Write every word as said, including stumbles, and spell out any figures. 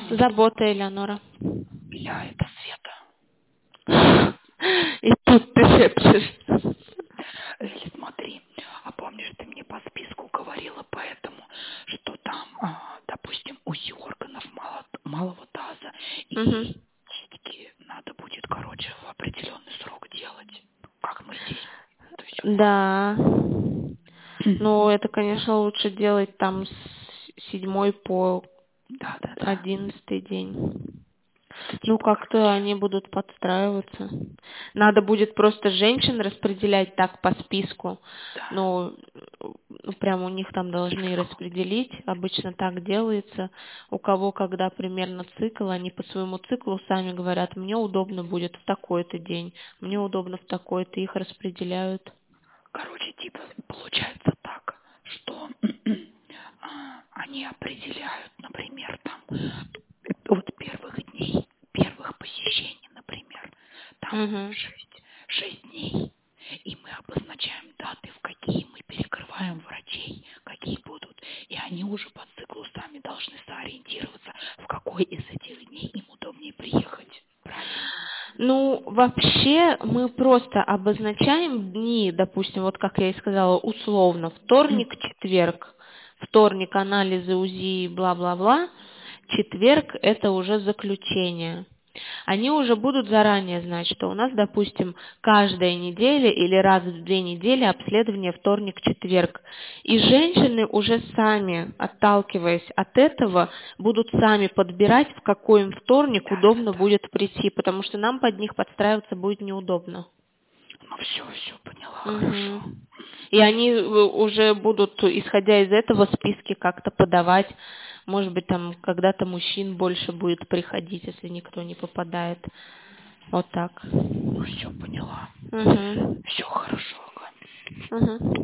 Забота, Элеонора. Бля, это Света. И тут ты шепчешь. Если смотри, а помнишь, ты мне по списку говорила поэтому, что там, а, допустим, УЗИ органов мало, малого таза и Угу. кистики надо будет, короче, в определенный срок делать. Как мы здесь? То есть, Да. Ну, это, конечно, лучше делать там с седьмой по да, да, да. одиннадцатый день. Это Ну, типа, как-то короче, они будут подстраиваться. Надо будет просто женщин распределять так по списку. да. Ну, ну, прям у них там должны распределить. Обычно так делается. У кого когда примерно цикл, они по своему циклу сами говорят, мне удобно будет в такой-то день, мне удобно в такой-то, их распределяют. Короче, типа, получается так, что а, они определяют, например, там, от первых дней, первых посещений, например, там Угу. шесть, шесть дней, и мы обозначаем даты, в какие мы перекрываем врачей, какие будут, и они уже по циклу сами должны сориентироваться, в какой из этих дней им удобнее приехать. Правильно? Ну, вообще мы просто обозначаем дни, допустим, вот как я и сказала, условно, вторник, четверг. Вторник анализы УЗИ, бла-бла-бла. Четверг это уже заключение. Они уже будут заранее знать, что у нас, допустим, каждая неделя или раз в две недели обследование вторник-четверг. И женщины уже сами, отталкиваясь от этого, будут сами подбирать, в какой им вторник Да, удобно да, да. будет прийти, потому что нам под них подстраиваться будет неудобно. Ну все, все поняла, Мгм. хорошо. И они э, уже будут, исходя из этого, списки как-то подавать. Может быть, там когда-то мужчин больше будет приходить, если никто не попадает. Вот так. Все поняла. Угу. Все хорошо, ага. Угу.